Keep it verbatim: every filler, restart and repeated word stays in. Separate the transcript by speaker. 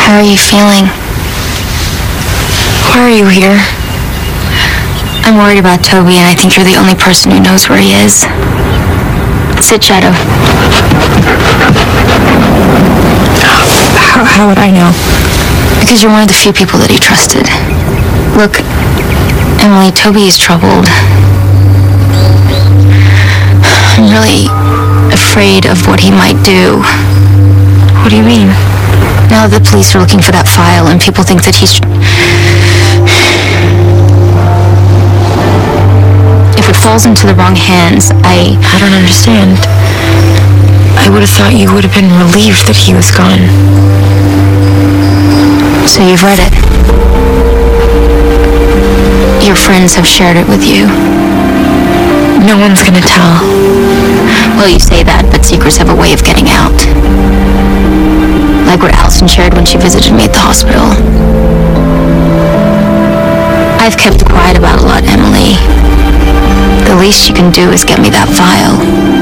Speaker 1: How are you feeling?
Speaker 2: Why are you here?
Speaker 1: I'm worried about Toby, and I think you're the only person who knows where he is. Sit, Shadow.
Speaker 2: How, how would I know?
Speaker 1: Because you're one of the few people that he trusted. Look, Emily, Toby is troubled. I'm really afraid of what he might do.
Speaker 2: What do you mean?
Speaker 1: Now the police are looking for that file, and people think that he's... If it falls into the wrong hands, I...
Speaker 2: I don't understand. I would have thought you would have been relieved that he was gone.
Speaker 1: So you've read it. Your friends have shared it with you.
Speaker 2: No one's gonna tell.
Speaker 1: Well, you say that, but secrets have a way of getting out. Like what Allison shared when she visited me at the hospital. I've kept quiet about a lot, Emily. The least you can do is get me that file.